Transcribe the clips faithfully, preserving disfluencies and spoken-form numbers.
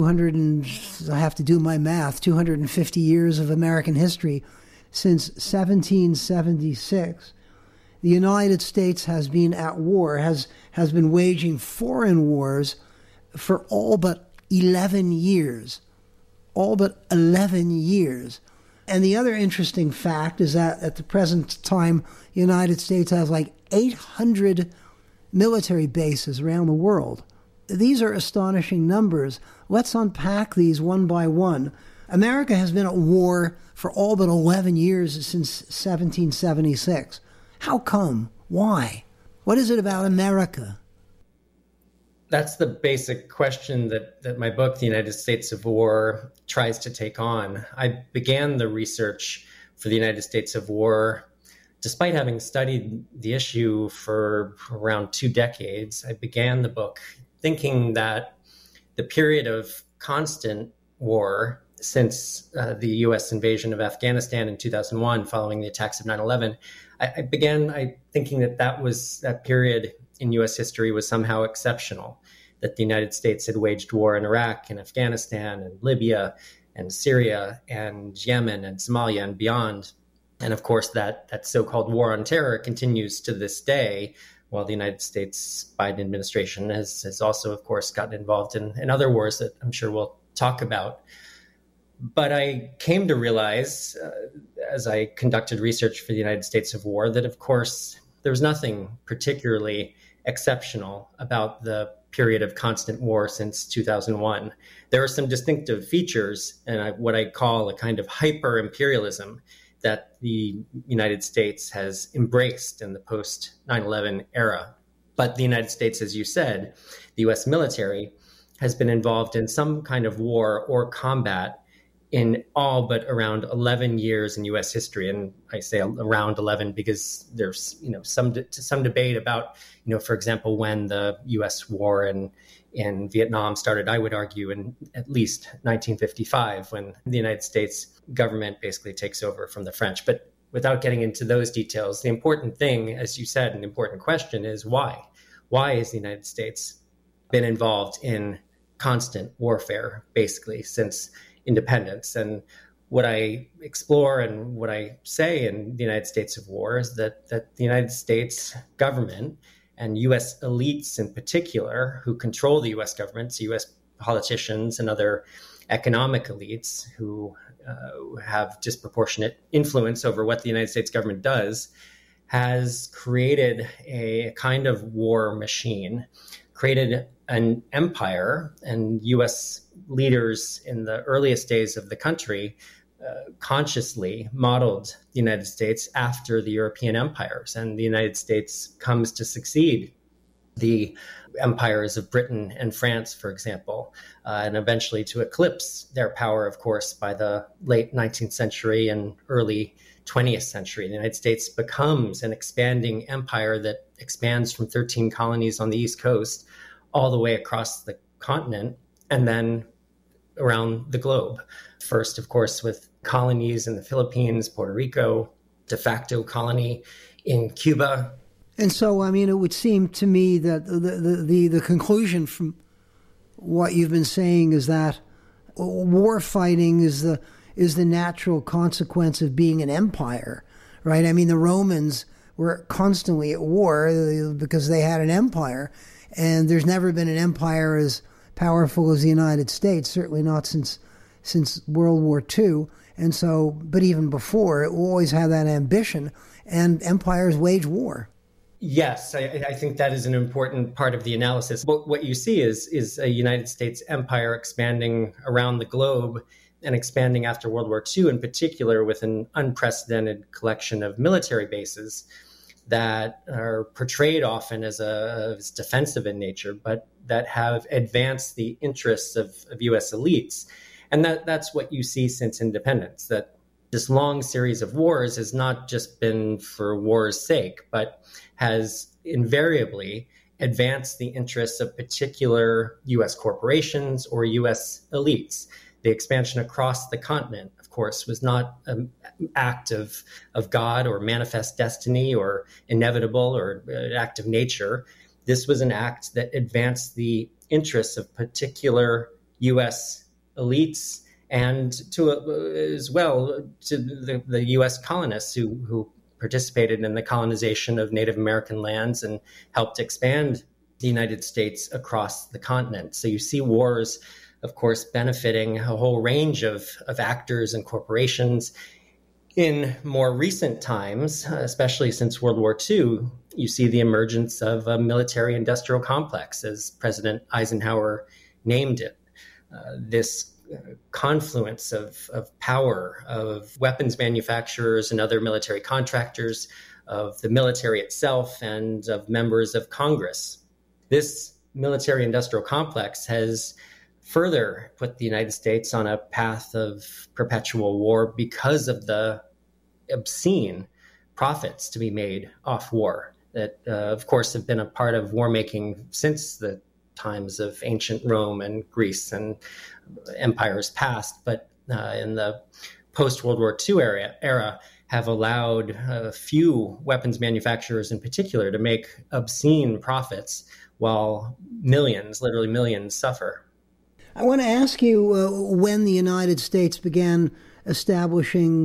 two hundred and, I have to do my math, two hundred fifty years of American history. Since seventeen seventy-six, the United States has been at war, has, has been waging foreign wars for all but eleven years. All but eleven years. And the other interesting fact is that at the present time, the United States has like eight hundred military bases around the world. These are astonishing numbers. Let's unpack these one by one. America has been at war for all but eleven years since seventeen seventy-six. How come? Why? What is it about America? That's the basic question that, that my book, The United States of War, tries to take on. I began the research for the United States of War despite having studied the issue for around two decades. I began the book thinking that the period of constant war since uh, the U S invasion of Afghanistan in two thousand one, following the attacks of nine eleven, I, I began I, thinking that that was that period in U S history was somehow exceptional, that the United States had waged war in Iraq and Afghanistan and Libya and Syria and Yemen and Somalia and beyond. And of course, that, that so-called war on terror continues to this day, while the United States Biden administration has, has also, of course, gotten involved in, in other wars that I'm sure we'll talk about. But I came to realize, uh, as I conducted research for the United States of War, that, of course, there was nothing particularly exceptional about the period of constant war since two thousand one. There are some distinctive features and I, what I call a kind of hyper-imperialism that the United States has embraced in the post nine eleven era. But the United States, as you said, the U S military has been involved in some kind of war or combat in all but around eleven years in U S history. And I say around eleven because there's, you know, some some debate about, you know, for example, when the U S war in, in Vietnam started. I would argue in at least nineteen fifty-five, when the United States government basically takes over from the French. But without getting into those details, the important thing, as you said, an important question is why? Why has the United States been involved in constant warfare, basically, since independence? And what I explore and what I say in the United States of War is that, that the United States government and U S elites in particular, who control the U S government, so U S politicians and other economic elites who uh, have disproportionate influence over what the United States government does, has created a kind of war machine, created an empire, and U S leaders in the earliest days of the country uh, consciously modeled the United States after the European empires, and the United States comes to succeed the empires of Britain and France, for example, uh, and eventually to eclipse their power, of course, by the late nineteenth century and early twentieth century. The United States becomes an expanding empire that expands from thirteen colonies on the East Coast all the way across the continent and then around the globe. First, of course, with colonies in the Philippines, Puerto Rico, de facto colony in Cuba. And so, I mean, it would seem to me that the, the, the, the conclusion from what you've been saying is that war fighting is the is the natural consequence of being an empire, right? I mean, the Romans were constantly at war because they had an empire, and there's never been an empire as powerful as the United States, certainly not since since World War Two. And so, but even before, it will always have that ambition, and empires wage war. Yes, I, I think that is an important part of the analysis. What, what you see is, is a United States empire expanding around the globe and expanding after World War Two, in particular with an unprecedented collection of military bases that are portrayed often as, a, as defensive in nature, but that have advanced the interests of, of U S elites. And that, that's what you see since independence, that this long series of wars has not just been for war's sake, but has invariably advanced the interests of particular U S corporations or U S elites. The expansion across the continent, of course, was not an act of, of God or manifest destiny or inevitable or an act of nature. This was an act that advanced the interests of particular U S elites and to uh, as well to the, the U S colonists who, who participated in the colonization of Native American lands and helped expand the United States across the continent. So you see wars, of course, benefiting a whole range of, of actors and corporations. In more recent times, especially since World War Two, you see the emergence of a military-industrial complex, as President Eisenhower named it. Uh, this confluence of, of power, of weapons manufacturers and other military contractors, of the military itself, and of members of Congress. This military-industrial complex has further put the United States on a path of perpetual war because of the obscene profits to be made off war that, uh, of course, have been a part of war making since the times of ancient Rome and Greece and empires past, but uh, in the post-World War Two era, era have allowed a few weapons manufacturers in particular to make obscene profits while millions, literally millions, suffer. I want to ask you uh, when the United States began establishing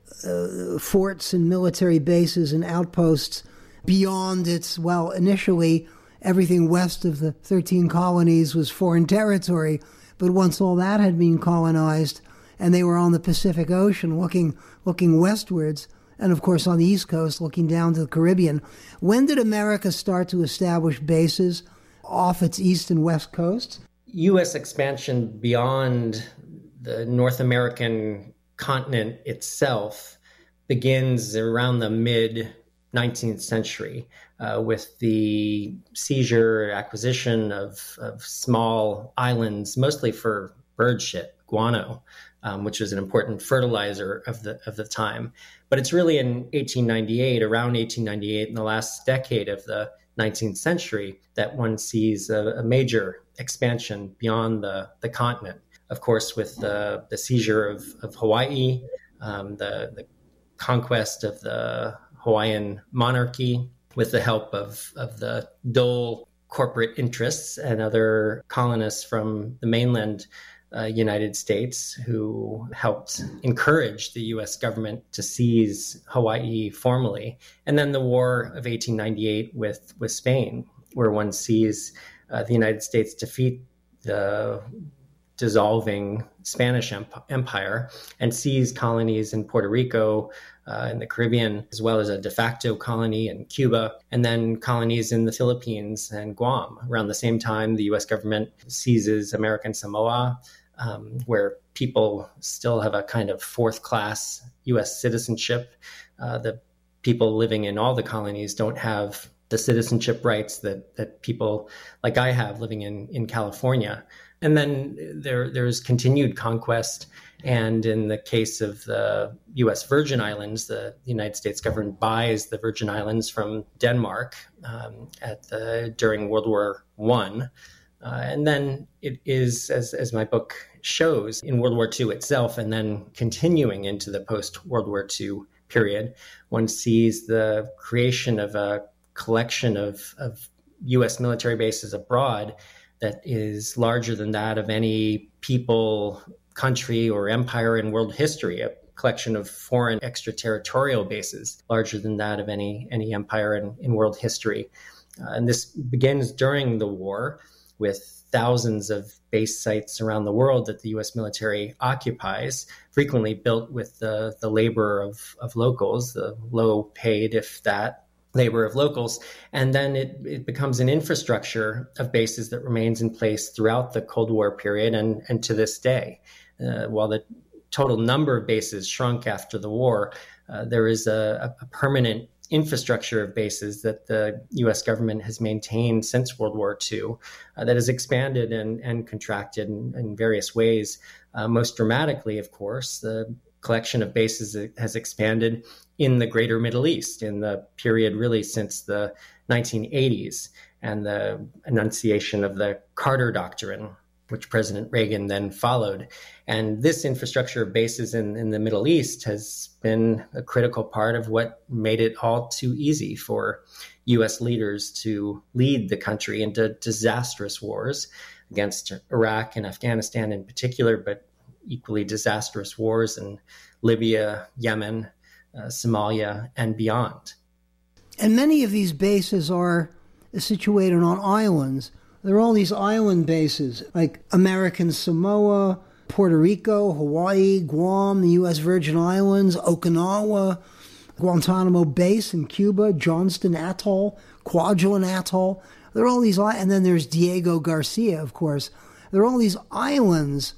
uh, forts and military bases and outposts beyond its, well, initially everything west of the thirteen colonies was foreign territory, but once all that had been colonized and they were on the Pacific Ocean looking looking westwards, and of course on the East Coast looking down to the Caribbean, when did America start to establish bases off its east and west coasts? U S expansion beyond the North American continent itself begins around the mid-nineteenth century uh, with the seizure, acquisition of, of small islands, mostly for bird shit, guano, um, which was an important fertilizer of the of the time. But it's really in eighteen ninety-eight, around eighteen ninety-eight, in the last decade of the nineteenth century, that one sees a, a major expansion beyond the, the continent. Of course, with the, the seizure of, of Hawaii, um, the, the conquest of the Hawaiian monarchy, with the help of, of the Dole corporate interests and other colonists from the mainland uh, United States who helped encourage the U S government to seize Hawaii formally. And then the War of eighteen ninety-eight with, with Spain, where one sees uh, the United States defeat the dissolving Spanish emp- empire and seize colonies in Puerto Rico, uh, in the Caribbean, as well as a de facto colony in Cuba, and then colonies in the Philippines and Guam. Around the same time, the U S government seizes American Samoa, um, where people still have a kind of fourth-class U S citizenship. Uh, the people living in all the colonies don't have the citizenship rights that that people like I have living in, in California. And then there there's continued conquest. And in the case of the U S Virgin Islands, the United States government buys the Virgin Islands from Denmark um, at the during World War One. Uh, and then it is, as, as my book shows, in World War Two itself, and then continuing into the post-World War Two period, one sees the creation of a collection of, of U S military bases abroad that is larger than that of any people, country, or empire in world history, a collection of foreign extraterritorial bases larger than that of any, any empire in, in world history. Uh, and this begins during the war with thousands of base sites around the world that the U S military occupies, frequently built with the, the labor of, of locals, the low paid, if that, labor of locals. And then it, it becomes an infrastructure of bases that remains in place throughout the Cold War period and, and to this day. Uh, while the total number of bases shrunk after the war, uh, there is a, a permanent infrastructure of bases that the U S government has maintained since World War Two uh, that has expanded and, and contracted in, in various ways. Uh, most dramatically, of course, the collection of bases has expanded in the greater Middle East in the period really since the nineteen eighties and the enunciation of the Carter Doctrine, which President Reagan then followed. And this infrastructure of bases in, in the Middle East has been a critical part of what made it all too easy for U S leaders to lead the country into disastrous wars, against Iraq and Afghanistan in particular, but equally disastrous wars in Libya, Yemen, uh, Somalia, and beyond. And many of these bases are situated on islands. There are all these island bases, like American Samoa, Puerto Rico, Hawaii, Guam, the U S Virgin Islands, Okinawa, Guantanamo Base in Cuba, Johnston Atoll, Kwajalein Atoll. There are all these, and then there's Diego Garcia, of course. There are all these islands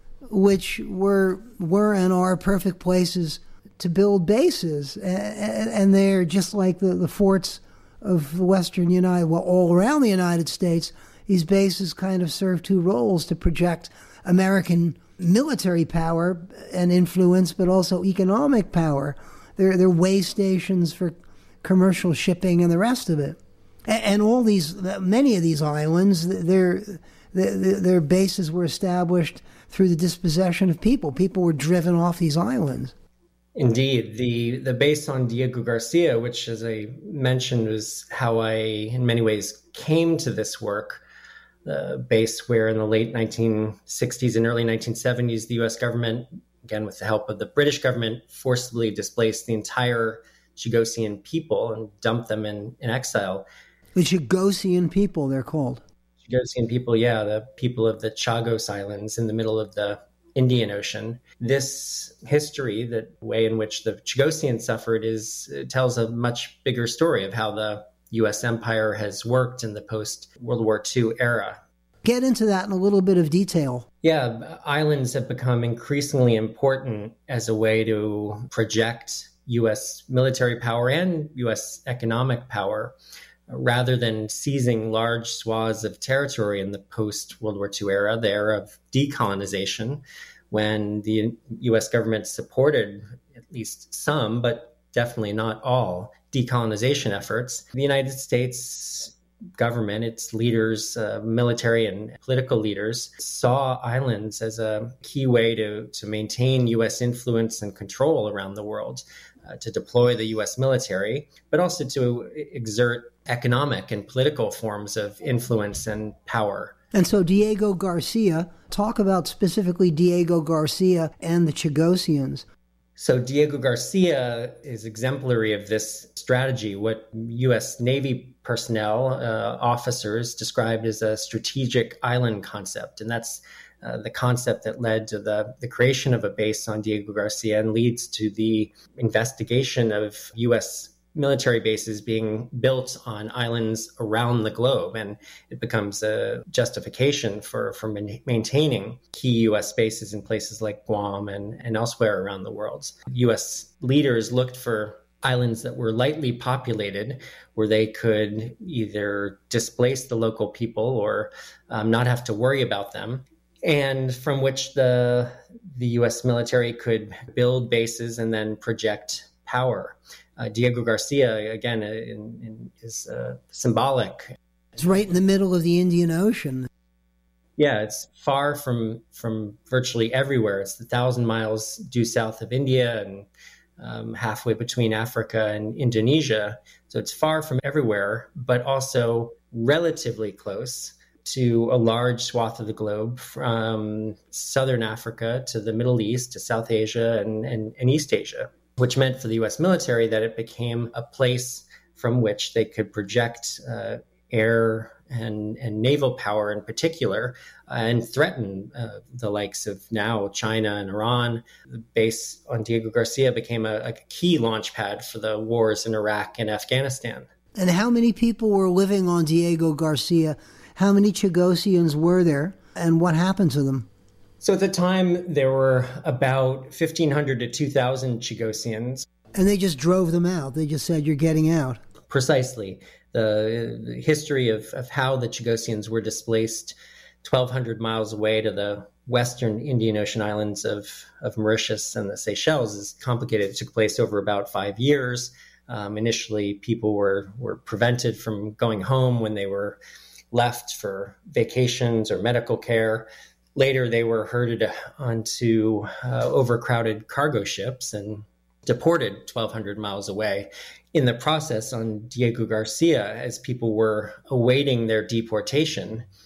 which were were and are perfect places to build bases, and they're just like the, the forts of the Western United, well, all around the United States. These bases kind of serve two roles: to project American military power and influence, but also economic power. They're, they're way stations for commercial shipping and the rest of it. And, and all these, many of these islands, their, their, their bases were established through the dispossession of people. People were driven off these islands. Indeed. The, the base on Diego Garcia, which, as I mentioned, was how I, in many ways, came to this work, the base where in the late nineteen sixties and early nineteen seventies, the U S government, again with the help of the British government, forcibly displaced the entire Chagosian people and dumped them in, in exile. The Chagosian people, they're called. Chagosian people, yeah, the people of the Chagos Islands in the middle of the Indian Ocean. This history, the way in which the Chagosians suffered, is tells a much bigger story of how the U S empire has worked in the post-World War Two era. Get into that in a little bit of detail. Yeah, islands have become increasingly important as a way to project U S military power and U S economic power, rather than seizing large swaths of territory in the post-World War Two era, the era of decolonization, when the U S government supported at least some, but definitely not all, decolonization efforts. The United States government, its leaders, uh, military and political leaders, saw islands as a key way to, to maintain U S influence and control around the world, uh, to deploy the U S military, but also to exert economic and political forms of influence and power. And so Diego Garcia, talk about specifically Diego Garcia and the Chagosians. So Diego Garcia is exemplary of this strategy, what U S Navy personnel, uh, officers described as a strategic island concept. And that's uh, the concept that led to the, the creation of a base on Diego Garcia and leads to the investigation of U S military bases being built on islands around the globe. And it becomes a justification for, for maintaining key U S bases in places like Guam and, and elsewhere around the world. U S leaders looked for islands that were lightly populated, where they could either displace the local people or um, not have to worry about them, and from which the, the U S military could build bases and then project power. Uh, Diego Garcia, again, uh, in, in, is uh, symbolic. It's right in the middle of the Indian Ocean. Yeah, it's far from from virtually everywhere. It's a thousand miles due south of India and um, halfway between Africa and Indonesia. So it's far from everywhere, but also relatively close to a large swath of the globe, from southern Africa to the Middle East to South Asia and, and, and East Asia, which meant for the U S military that it became a place from which they could project uh, air and, and naval power in particular, uh, and threaten uh, the likes of now China and Iran. The base on Diego Garcia became a, a key launch pad for the wars in Iraq and Afghanistan. And how many people were living on Diego Garcia? How many Chagosians were there, and what happened to them? So at the time, there were about fifteen hundred to two thousand Chagosians. And they just drove them out. They just said, you're getting out. Precisely. The, the history of, of how the Chagosians were displaced twelve hundred miles away to the western Indian Ocean islands of, of Mauritius and the Seychelles is complicated. It took place over about five years. Um, initially, people were, were prevented from going home when they were left for vacations or medical care. Later, they were herded onto uh, overcrowded cargo ships and deported twelve hundred miles away. In the process, on Diego Garcia, as people were awaiting their deportation,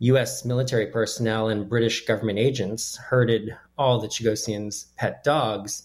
U S military personnel and British government agents herded all the Chagosians' pet dogs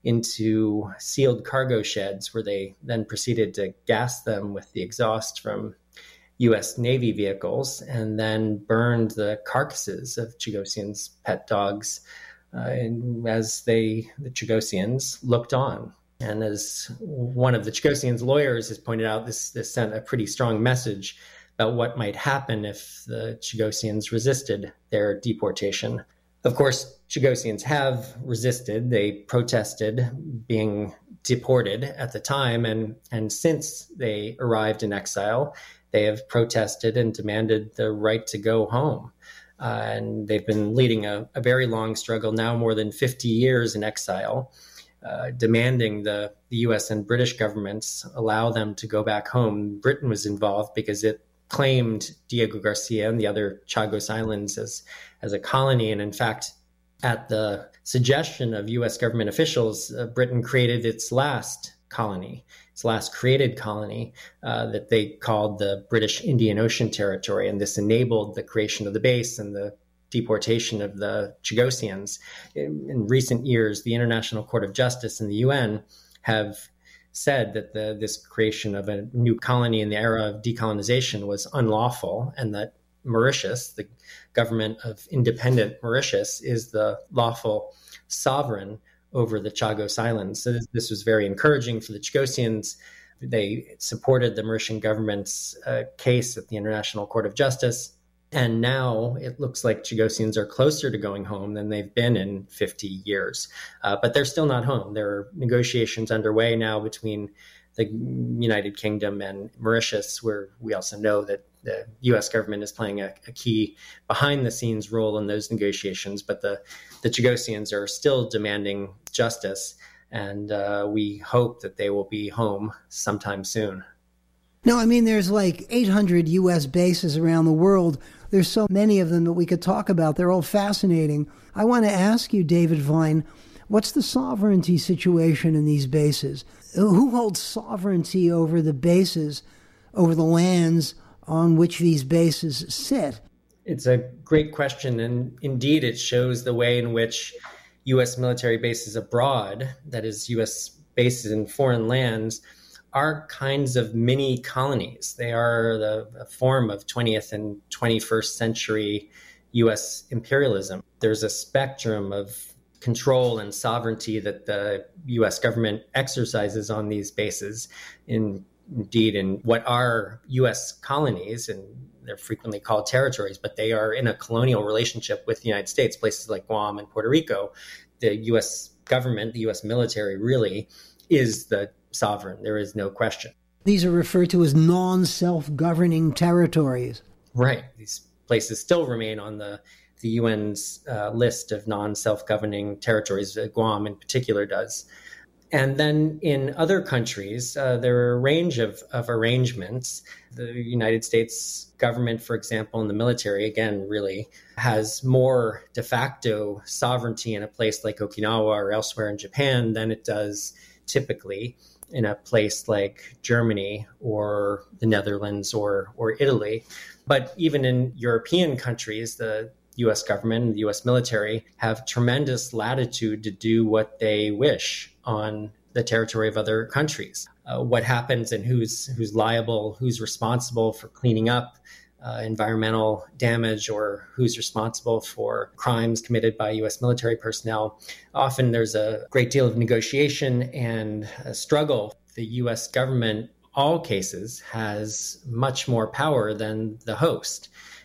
into sealed cargo sheds where they then proceeded to gas them with the exhaust from U S Navy vehicles and then burned the carcasses of Chagosians' pet dogs uh, as they, the Chagosians, looked on. And as one of the Chagosians' lawyers has pointed out, this, this sent a pretty strong message about what might happen if the Chagosians resisted their deportation. Of course, Chagosians have resisted. They protested being deported at the time, and, and since they arrived in exile, they have protested and demanded the right to go home. Uh, and they've been leading a, a very long struggle, now more than fifty years in exile, uh, demanding the, the U S and British governments allow them to go back home. Britain was involved because it claimed Diego Garcia and the other Chagos Islands as, as a colony. And in fact, at the suggestion of U S government officials, uh, Britain created its last colony, its last created colony uh, that they called the British Indian Ocean Territory. And this enabled the creation of the base and the deportation of the Chagosians. In, in recent years, the International Court of Justice and the U N have said that the, this creation of a new colony in the era of decolonization was unlawful, and that Mauritius, the government of independent Mauritius, is the lawful sovereign over the Chagos Islands. So this, this was very encouraging for the Chagosians. They supported the Mauritian government's uh, case at the International Court of Justice. And now it looks like Chagosians are closer to going home than they've been in fifty years. Uh, but they're still not home. There are negotiations underway now between the United Kingdom and Mauritius, where we also know that the U S government is playing a, a key behind-the-scenes role in those negotiations. But the, the Chagosians are still demanding justice, and uh, we hope that they will be home sometime soon. No, I mean, there's like eight hundred U S bases around the world. There's so many of them that we could talk about. They're all fascinating. I want to ask you, David Vine, what's the sovereignty situation in these bases? Who holds sovereignty over the bases, over the lands on which these bases sit? It's a great question, and indeed it shows the way in which U S military bases abroad, that is U S bases in foreign lands, are kinds of mini colonies. They are the a form of twentieth and twenty-first century U S imperialism. There's a spectrum of control and sovereignty that the U S government exercises on these bases. In, indeed, in what are U S colonies, and they're frequently called territories, but they are in a colonial relationship with the United States. Places like Guam and Puerto Rico, the U S government, the U S military really is the sovereign. There is no question. These are referred to as non-self-governing territories. Right. These places still remain on the, the U N's uh, list of non-self-governing territories. Uh, Guam in particular does. And then in other countries, uh, there are a range of, of arrangements. The United States government, for example, in the military, again, really has more de facto sovereignty in a place like Okinawa or elsewhere in Japan than it does typically in a place like Germany or the Netherlands or or Italy. But even in European countries, the U S government and the U S military have tremendous latitude to do what they wish on the territory of other countries. Uh, what happens and who's who's liable, who's responsible for cleaning up uh, environmental damage, or who's responsible for crimes committed by U S military personnel. Often there's a great deal of negotiation and a struggle. The U S government, all cases, has much more power than the host.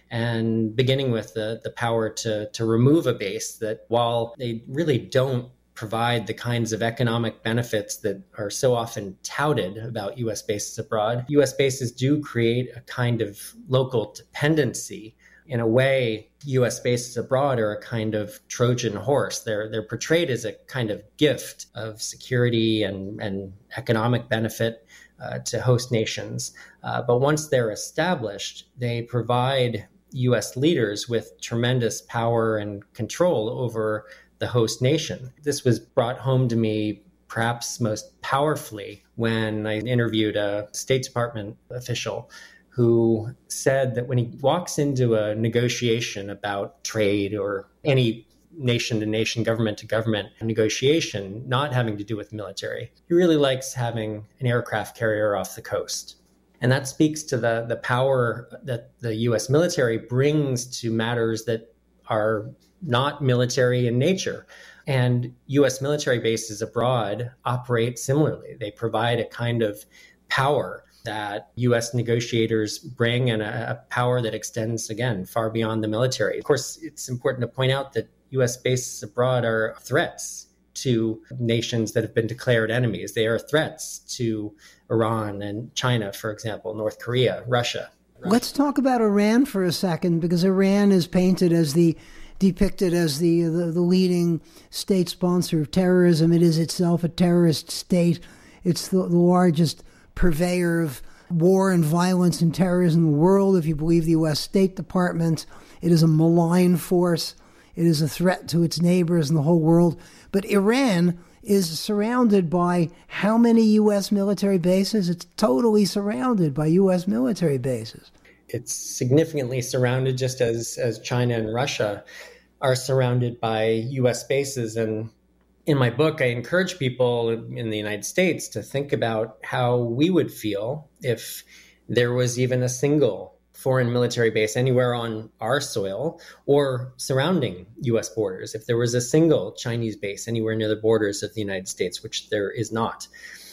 And beginning with the, the power to, to remove a base that, while they really don't provide the kinds of economic benefits that are so often touted about U S bases abroad, U S bases do create a kind of local dependency. In a way, U S bases abroad are a kind of Trojan horse. They're they're portrayed as a kind of gift of security and, and economic benefit uh, to host nations. Uh, but once they're established, they provide U S leaders with tremendous power and control over the host nation. This was brought home to me perhaps most powerfully when I interviewed a State Department official who said that when he walks into a negotiation about trade or any nation-to-nation, government-to-government negotiation, not having to do with military, he really likes having an aircraft carrier off the coast. And that speaks to the, the power that the U S military brings to matters that are not military in nature. And U S military bases abroad operate similarly. They provide a kind of power that U S negotiators bring, and a, a power that extends, again, far beyond the military. Of course, it's important to point out that U S bases abroad are threats to nations that have been declared enemies. They are threats to Iran and China, for example, North Korea, Russia. Let's talk about Iran for a second, because Iran is painted as the, depicted as the, the, the leading state sponsor of terrorism. It is itself a terrorist state. It's the, the largest purveyor of war and violence and terrorism in the world, if you believe the U S State Department. It is a malign force. It is a threat to its neighbors and the whole world. But Iran is surrounded by how many U S military bases? It's totally surrounded by U S military bases. It's significantly surrounded, just as, as China and Russia are surrounded by U S bases. And in my book, I encourage people in the United States to think about how we would feel if there was even a single foreign military base anywhere on our soil or surrounding U S borders. If there was a single Chinese base anywhere near the borders of the United States, which there is not,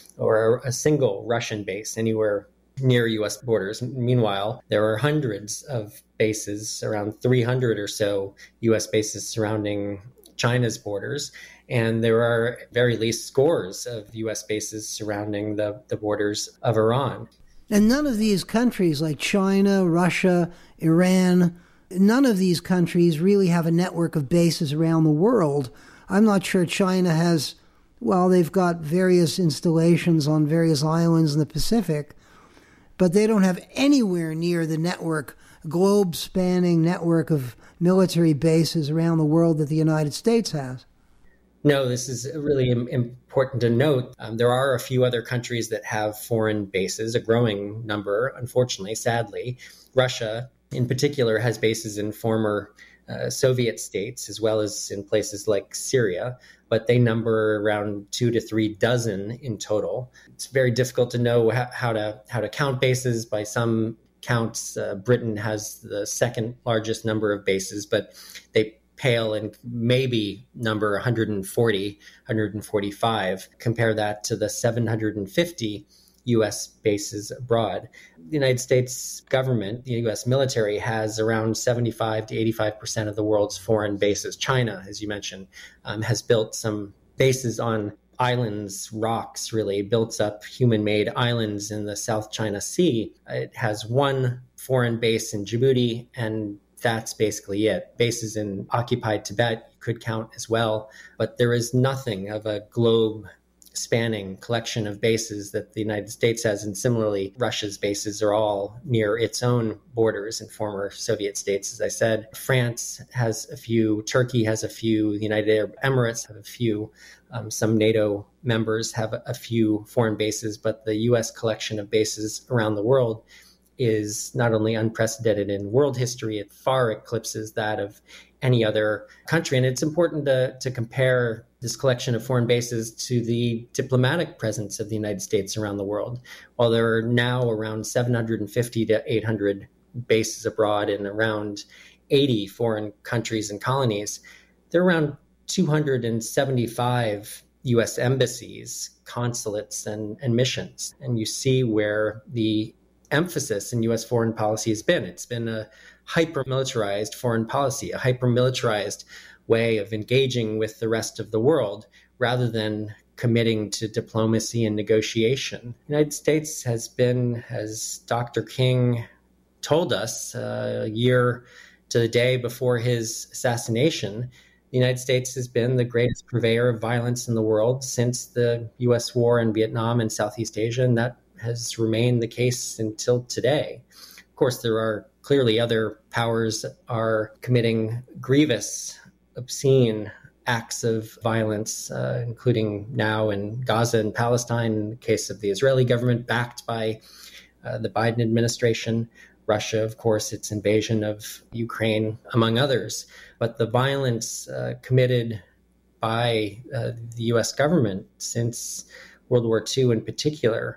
or a single Russian base anywhere near U S borders. Meanwhile, there are hundreds of bases, around three hundred or so U S bases surrounding China's borders. And there are at very least scores of U S bases surrounding the, the borders of Iran. And none of these countries, like China, Russia, Iran, none of these countries really have a network of bases around the world. I'm not sure China has, well, they've got various installations on various islands in the Pacific, but they don't have anywhere near the network, globe-spanning network of military bases around the world that the United States has. No, this is really important to note. Um, there are a few other countries that have foreign bases, a growing number, unfortunately, sadly. Russia, in particular, has bases in former uh, Soviet states, as well as in places like Syria, but they number around two to three dozen in total. It's very difficult to know how, how to how to count bases. By some counts, uh, Britain has the second largest number of bases, but they pale and maybe number one hundred forty, one hundred forty-five. Compare that to the seven hundred fifty U S bases abroad. The United States government, the U S military, has around seventy-five to eighty-five percent of the world's foreign bases. China, as you mentioned, um, has built some bases on islands, rocks, really, built up human-made islands in the South China Sea. It has one foreign base in Djibouti, and that's basically it. Bases in occupied Tibet could count as well, but there is nothing of a globe-spanning collection of bases that the United States has, and similarly, Russia's bases are all near its own borders in former Soviet states, as I said. France has a few, Turkey has a few, the United Arab Emirates have a few, um, some NATO members have a, a few foreign bases, but the U S collection of bases around the world is not only unprecedented in world history, it far eclipses that of any other country. And it's important to, to compare this collection of foreign bases to the diplomatic presence of the United States around the world. While there are now around seven hundred fifty to eight hundred bases abroad in around eighty foreign countries and colonies, there are around two hundred seventy-five U S embassies, consulates, and, and missions. And you see where the emphasis in U S foreign policy has been. It's been a hyper-militarized foreign policy, a hyper-militarized way of engaging with the rest of the world rather than committing to diplomacy and negotiation. The United States has been, as Doctor King told us uh, a year to the day before his assassination, the United States has been the greatest purveyor of violence in the world since the U S war in Vietnam and Southeast Asia, and that has remained the case until today. Of course, there are clearly other powers that are committing grievous, obscene acts of violence, uh, including now in Gaza and Palestine, in the case of the Israeli government, backed by uh, the Biden administration, Russia, of course, its invasion of Ukraine, among others. But the violence uh, committed by uh, the U S government since World War Two in particular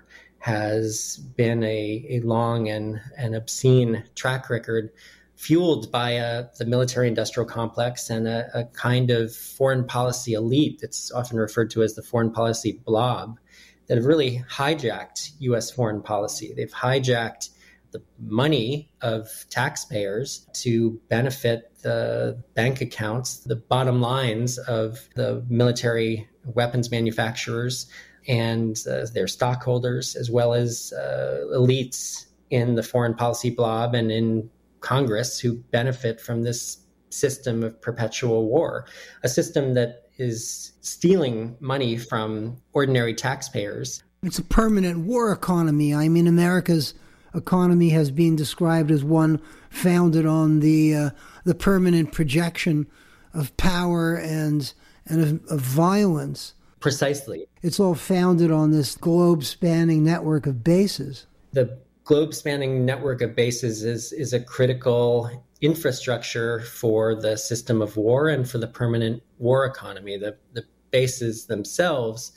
has been a, a long and, and obscene track record, fueled by uh, the military-industrial complex and a, a kind of foreign policy elite that's often referred to as the foreign policy blob that have really hijacked U S foreign policy. They've hijacked the money of taxpayers to benefit the bank accounts, the bottom lines of the military weapons manufacturers and uh, their stockholders, as well as uh, elites in the foreign policy blob and in Congress who benefit from this system of perpetual war, a system that is stealing money from ordinary taxpayers. It's a permanent war economy. I mean, America's economy has been described as one founded on the uh, the permanent projection of power and and of, of violence. Precisely. It's all founded on this globe-spanning network of bases. The globe-spanning network of bases is is a critical infrastructure for the system of war and for the permanent war economy. The the bases themselves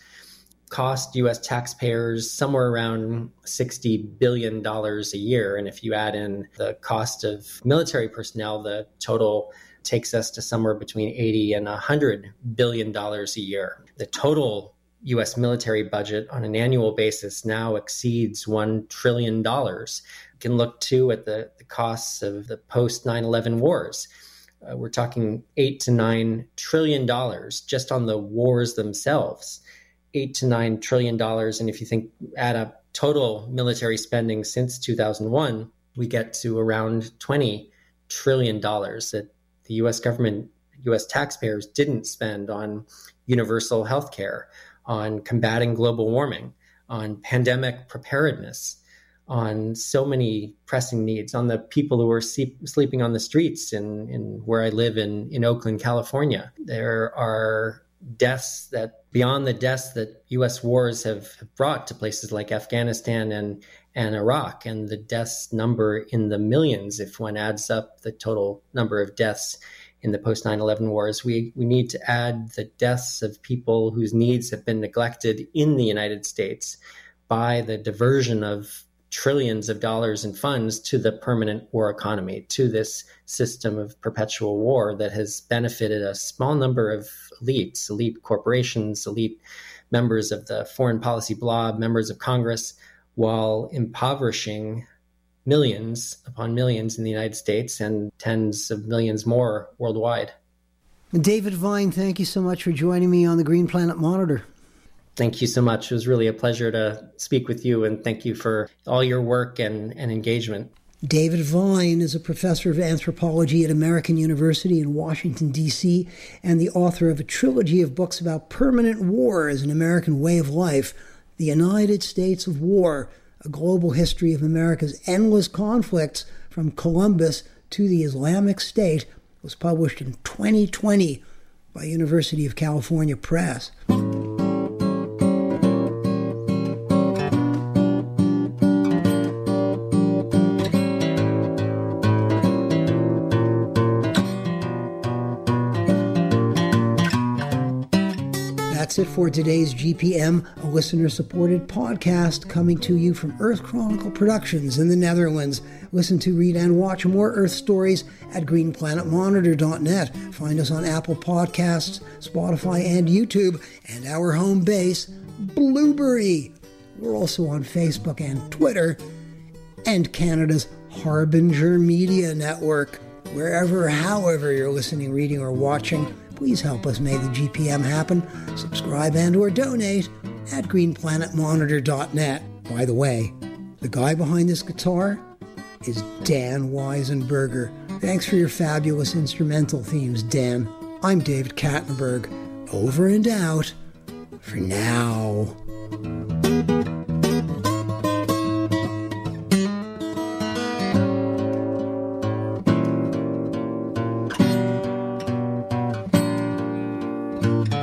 cost U S taxpayers somewhere around sixty billion dollars a year. And if you add in the cost of military personnel, the total takes us to somewhere between eighty and one hundred billion dollars a year. The total U S military budget on an annual basis now exceeds one trillion dollars. You can look too at the, the costs of the post nine eleven wars. Uh, we're talking eight to nine trillion dollars just on the wars themselves. Eight to nine trillion dollars. And if you think add up total military spending since two thousand one, we get to around twenty trillion dollars that the U S government, U S taxpayers didn't spend on universal health care, on combating global warming, on pandemic preparedness, on so many pressing needs, on the people who are sleep, sleeping on the streets in, in where I live in, in Oakland, California. There are deaths that beyond the deaths that U S wars have brought to places like Afghanistan and, and Iraq, and the deaths number in the millions if one adds up the total number of deaths in the post nine eleven wars. We, we need to add the deaths of people whose needs have been neglected in the United States by the diversion of trillions of dollars in funds to the permanent war economy, to this system of perpetual war that has benefited a small number of elites, elite corporations, elite members of the foreign policy blob, members of Congress, while impoverishing millions upon millions in the United States and tens of millions more worldwide. David Vine, thank you so much for joining me on the Green Planet Monitor. Thank you so much. It was really a pleasure to speak with you, and thank you for all your work and, and engagement. David Vine is a professor of anthropology at American University in Washington, D C, and the author of a trilogy of books about permanent war as an American way of life, The United States of War, A Global History of America's Endless Conflicts from Columbus to the Islamic State, was published in twenty twenty by University of California Press. That's it for today's G P M, a listener-supported podcast coming to you from Earth Chronicle Productions in the Netherlands. Listen to, read, and watch more Earth stories at green planet monitor dot net. Find us on Apple Podcasts, Spotify, and YouTube, and our home base, Blueberry. We're also on Facebook and Twitter, and Canada's Harbinger Media Network. Wherever, however you're listening, reading, or watching, please help us make the G P M happen. Subscribe and or donate at green planet monitor dot net. By the way, the guy behind this guitar is Dan Weisenberger. Thanks for your fabulous instrumental themes, Dan. I'm David Kattenberg. Over and out for now. Mm-hmm.